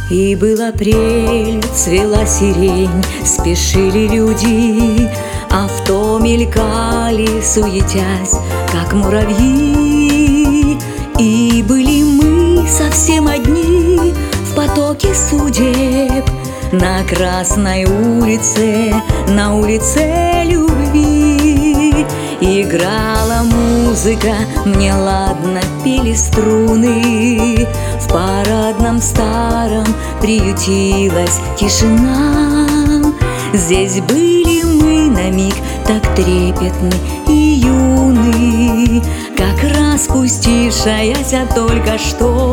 И был апрель, цвела сирень, спешили люди, авто мелькали, суетясь, как муравьи. И были мы совсем одни в потоке судеб, на Красной улице, на улице любви. Играла музыка, мне ладно пели струны, в парадном старом приютилась тишина. Здесь были мы на миг так трепетны и юны, как распустившаяся только что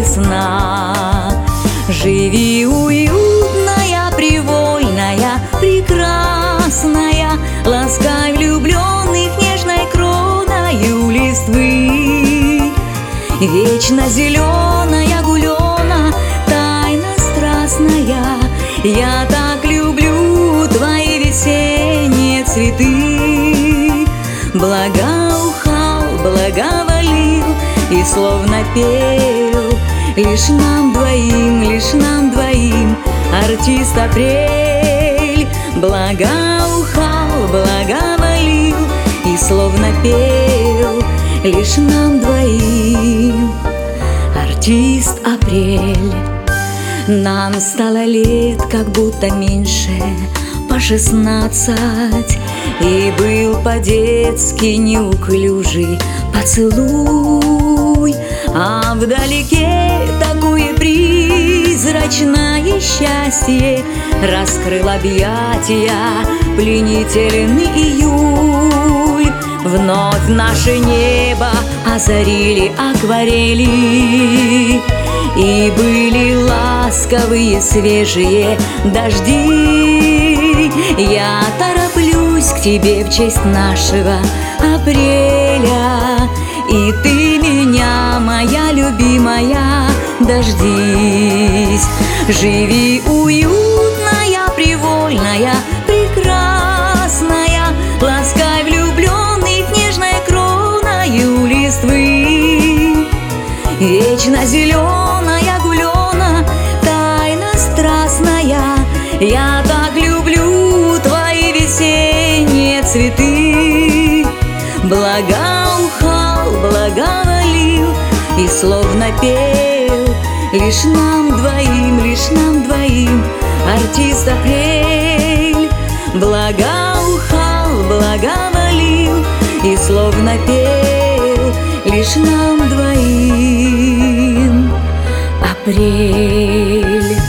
весна. Живи уютная, привольная, прекрасная, ласкай влюбленных нежной кроною листвы. Вечно зеленая гулена, тайна страстная, я так люблю твои весенние цветы. Благоухал, благоволил и словно пел лишь нам двоим, артист апрель. Благоухал, благоволил и словно пел лишь нам двоим, артист апрель. Нам стало лет как будто меньше, по 16, и был по-детски неуклюжий поцелуй. А вдалеке такое призрачное счастье раскрыл объятия пленительный июль. Вновь наше небо озарили акварели, и были ласковые свежие дожди. Я тороплюсь к тебе в честь нашего апреля, и ты меня, моя любимая, дождись. Живи уютная, привольная, прекрасная, ласкай влюбленных нежной кроною листвы. Вечно зеленая гулена, тайна страстная, я так люблю твои весенние цветы. Благоухал, благоволил и словно пел лишь нам двоим, артист апрель. Благоухал, благоволил и словно пел лишь нам двоим, апрель.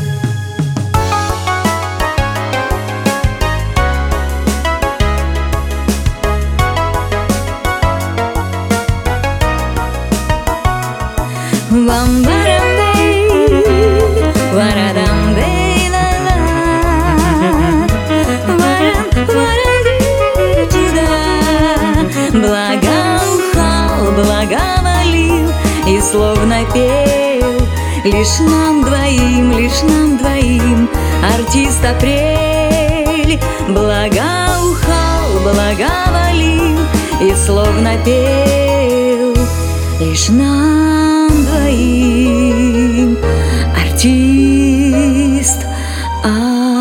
Благоухал, благоволил и словно пел лишь нам двоим, артист апрель. Благоухал, благоволил и словно пел лишь нам двоим, артист апрель.